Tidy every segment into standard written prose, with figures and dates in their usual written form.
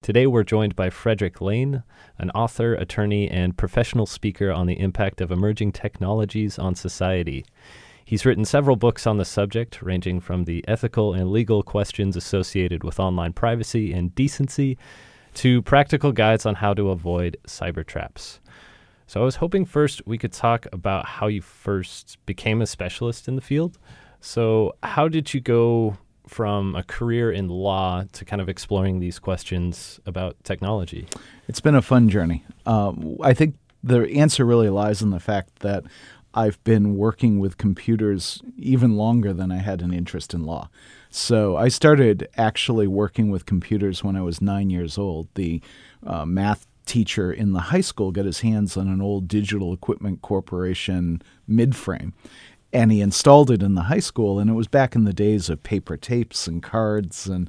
Today we're joined by Frederick Lane, an author, attorney, and professional speaker on the impact of emerging technologies on society. He's written several books on the subject, ranging from the ethical and legal questions associated with online privacy and decency to practical guides on how to avoid cyber traps. So I was hoping first we could talk about how you first became a specialist in the field. So how did you go from a career in law to kind of exploring these questions about technology? It's been a fun journey. I think the answer really lies in the fact that I've been working with computers even longer than I had an interest in law. So I started actually working with computers when I was 9 years old. The math teacher in the high school got his hands on an old Digital Equipment Corporation midframe, and he installed it in the high school, and it was back in the days of paper tapes and cards and,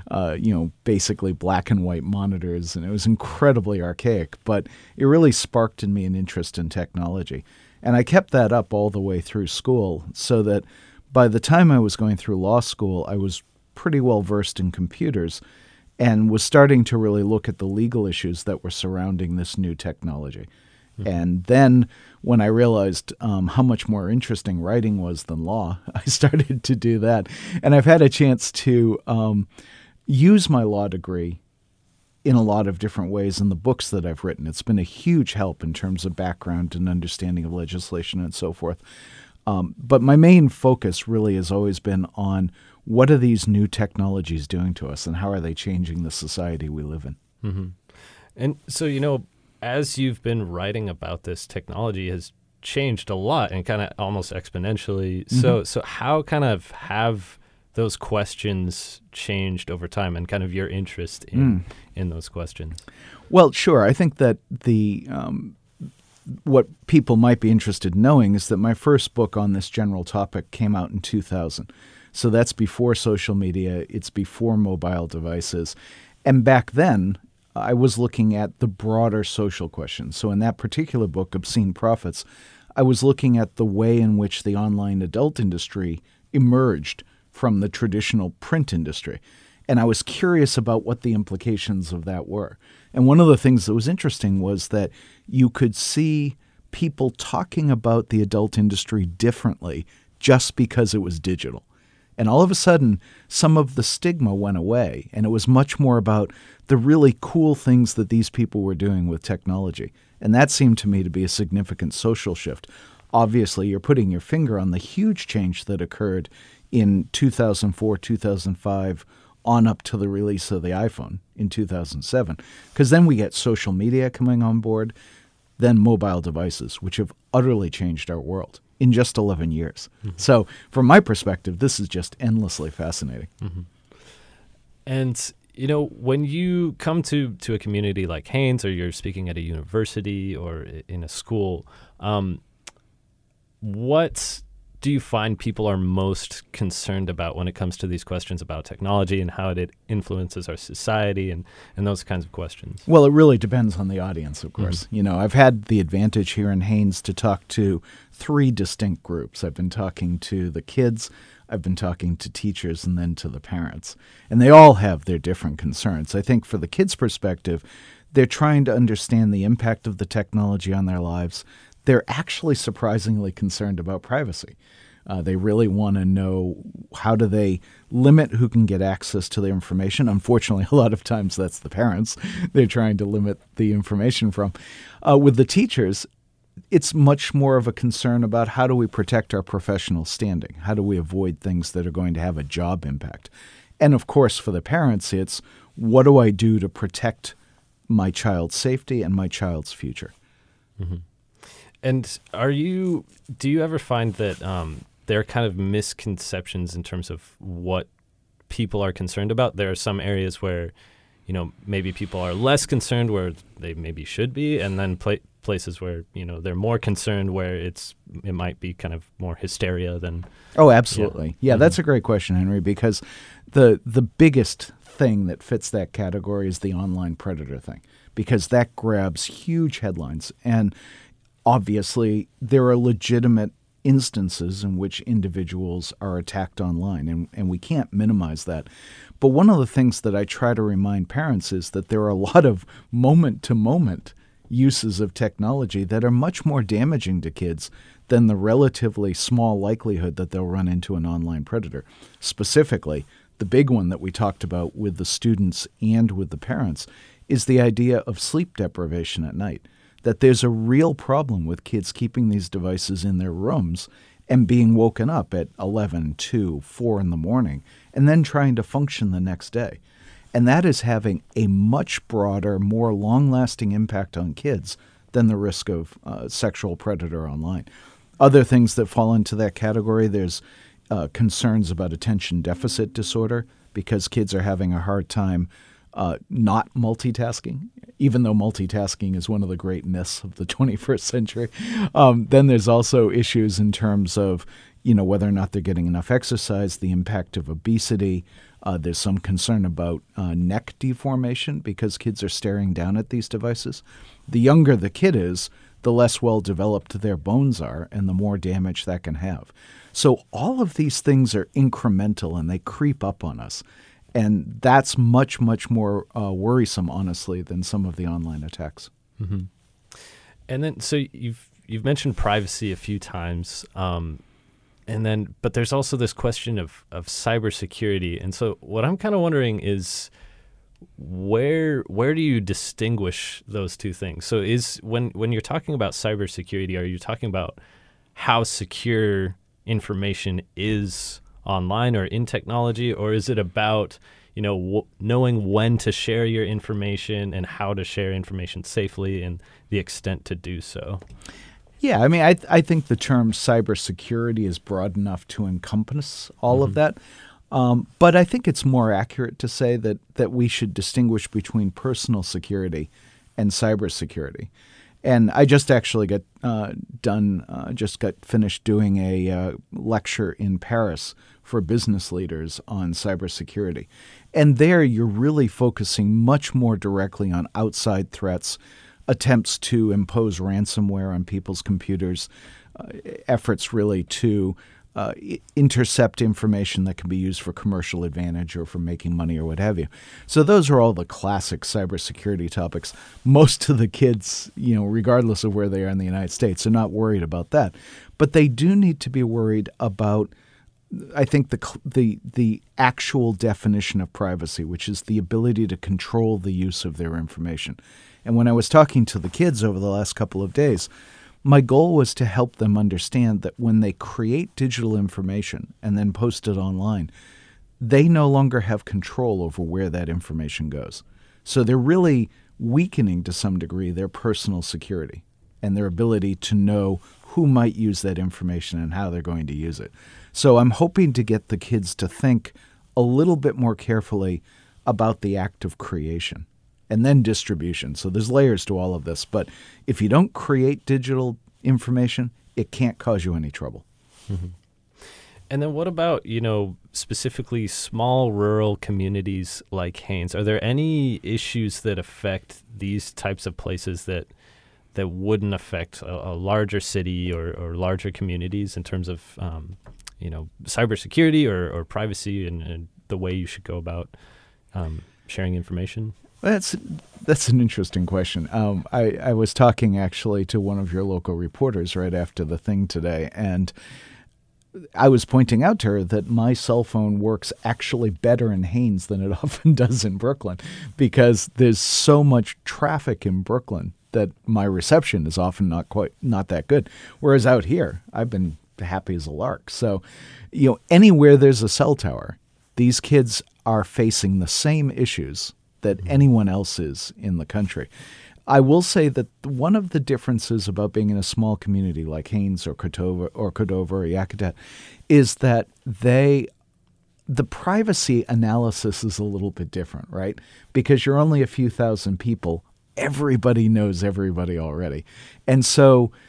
basically black and white monitors, and it was incredibly archaic, but it really sparked in me an interest in technology. And I kept that up all the way through school, so that by the time I was going through law school, I was pretty well versed in computers and was starting to really look at the legal issues that were surrounding this new technology. Mm-hmm. And then when I realized how much more interesting writing was than law, I started to do that. And I've had a chance to use my law degree in a lot of different ways in the books that I've written. It's been a huge help in terms of background and understanding of legislation and so forth. But my main focus really has always been on what are these new technologies doing to us and how are they changing the society we live in? Mm-hmm. And so, as you've been writing about this, technology has changed a lot and kind of almost exponentially. Mm-hmm. So how kind of have those questions changed over time and kind of your interest in those questions? Well, sure. I think that what people might be interested in knowing is that my first book on this general topic came out in 2000. So that's before social media. It's before mobile devices. And back then, I was looking at the broader social questions. So in that particular book, Obscene Profits, I was looking at the way in which the online adult industry emerged from the traditional print industry. And I was curious about what the implications of that were. And one of the things that was interesting was that you could see people talking about the adult industry differently just because it was digital. And all of a sudden, some of the stigma went away, and it was much more about the really cool things that these people were doing with technology. And that seemed to me to be a significant social shift. Obviously, you're putting your finger on the huge change that occurred in 2004, 2005, on up to the release of the iPhone in 2007. Because then we get social media coming on board, then mobile devices, which have utterly changed our world in just 11 years. Mm-hmm. So from my perspective, this is just endlessly fascinating. Mm-hmm. And, when you come to a community like Haines, or you're speaking at a university or in a school, what do you find people are most concerned about when it comes to these questions about technology and how it influences our society and those kinds of questions? Well, it really depends on the audience, of course. Mm-hmm. I've had the advantage here in Haines to talk to three distinct groups. I've been talking to the kids, I've been talking to teachers, and then to the parents. And they all have their different concerns. I think for the kids' perspective, they're trying to understand the impact of the technology on their lives. They're actually surprisingly concerned about privacy. They really want to know, how do they limit who can get access to their information? Unfortunately, a lot of times that's the parents they're trying to limit the information from. With the teachers, it's much more of a concern about how do we protect our professional standing? How do we avoid things that are going to have a job impact? And of course, for the parents, it's what do I do to protect my child's safety and my child's future? Mm-hmm. And do you ever find that there are kind of misconceptions in terms of what people are concerned about? There are some areas where, maybe people are less concerned where they maybe should be, and then places where, they're more concerned where it might be kind of more hysteria than... Oh, absolutely. Yeah, mm-hmm. That's a great question, Henry, because the biggest thing that fits that category is the online predator thing, because that grabs huge headlines. And obviously, there are legitimate instances in which individuals are attacked online, and we can't minimize that. But one of the things that I try to remind parents is that there are a lot of moment-to-moment uses of technology that are much more damaging to kids than the relatively small likelihood that they'll run into an online predator. Specifically, the big one that we talked about with the students and with the parents is the idea of sleep deprivation at night, that there's a real problem with kids keeping these devices in their rooms and being woken up at 11, 2, 4 in the morning, and then trying to function the next day. And that is having a much broader, more long-lasting impact on kids than the risk of sexual predator online. Other things that fall into that category, there's concerns about attention deficit disorder because kids are having a hard time not multitasking, even though multitasking is one of the great myths of the 21st century. Then there's also issues in terms of, whether or not they're getting enough exercise, the impact of obesity. There's some concern about neck deformation because kids are staring down at these devices. The younger the kid is, the less well-developed their bones are, and the more damage that can have. So all of these things are incremental, and they creep up on us. And that's much, much more worrisome, honestly, than some of the online attacks. Mm-hmm. And then, so you've mentioned privacy a few times, but there's also this question of cybersecurity. And so, what I'm kind of wondering is, where do you distinguish those two things? So, when you're talking about cybersecurity, are you talking about how secure information is online or in technology, or is it about knowing when to share your information and how to share information safely and the extent to do so? Yeah, I mean, I think the term cybersecurity is broad enough to encompass all of that. But I think it's more accurate to say that we should distinguish between personal security and cybersecurity. And I just actually got finished doing a lecture in Paris for business leaders on cybersecurity. And there you're really focusing much more directly on outside threats, attempts to impose ransomware on people's computers, efforts really to intercept information that can be used for commercial advantage or for making money or what have you. So those are all the classic cybersecurity topics. Most of the kids, regardless of where they are in the United States, are not worried about that. But they do need to be worried about, I think, the actual definition of privacy, which is the ability to control the use of their information. And when I was talking to the kids over the last couple of days, my goal was to help them understand that when they create digital information and then post it online, they no longer have control over where that information goes. So they're really weakening to some degree their personal security and their ability to know who might use that information and how they're going to use it. So I'm hoping to get the kids to think a little bit more carefully about the act of creation and then distribution. So there's layers to all of this. But if you don't create digital information, it can't cause you any trouble. Mm-hmm. And then what about, specifically small rural communities like Haines? Are there any issues that affect these types of places that wouldn't affect a larger city or larger communities in terms of, cybersecurity or privacy and the way you should go about sharing information? That's an interesting question. I was talking actually to one of your local reporters right after the thing today, and I was pointing out to her that my cell phone works actually better in Haines than it often does in Brooklyn because there's so much traffic in Brooklyn that my reception is often not that good. Whereas out here, I've been happy as a lark. So, anywhere there's a cell tower, these kids are facing the same issues that anyone else is in the country. I will say that one of the differences about being in a small community like Haines or Cordova or Yakutat is that the privacy analysis is a little bit different, right? Because you're only a few thousand people. Everybody knows everybody already. And so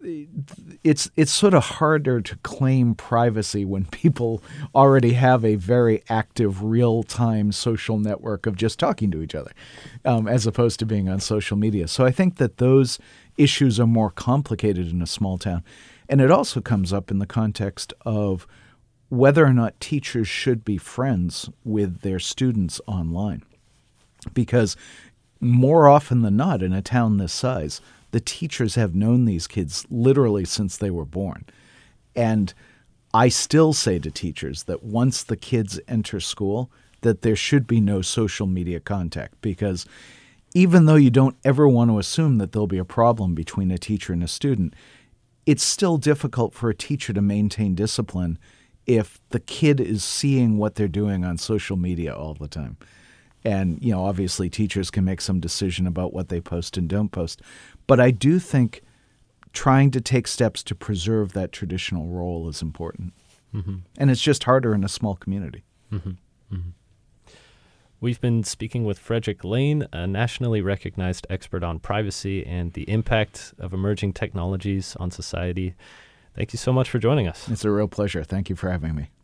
it's sort of harder to claim privacy when people already have a very active real-time social network of just talking to each other, as opposed to being on social media. So I think that those issues are more complicated in a small town. And it also comes up in the context of whether or not teachers should be friends with their students online. Because more often than not, in a town this size, the teachers have known these kids literally since they were born. And I still say to teachers that once the kids enter school, that there should be no social media contact, because even though you don't ever want to assume that there'll be a problem between a teacher and a student, it's still difficult for a teacher to maintain discipline if the kid is seeing what they're doing on social media all the time. And, obviously teachers can make some decision about what they post and don't post. But I do think trying to take steps to preserve that traditional role is important. Mm-hmm. And it's just harder in a small community. Mm-hmm. Mm-hmm. We've been speaking with Frederick Lane, a nationally recognized expert on privacy and the impact of emerging technologies on society. Thank you so much for joining us. It's a real pleasure. Thank you for having me.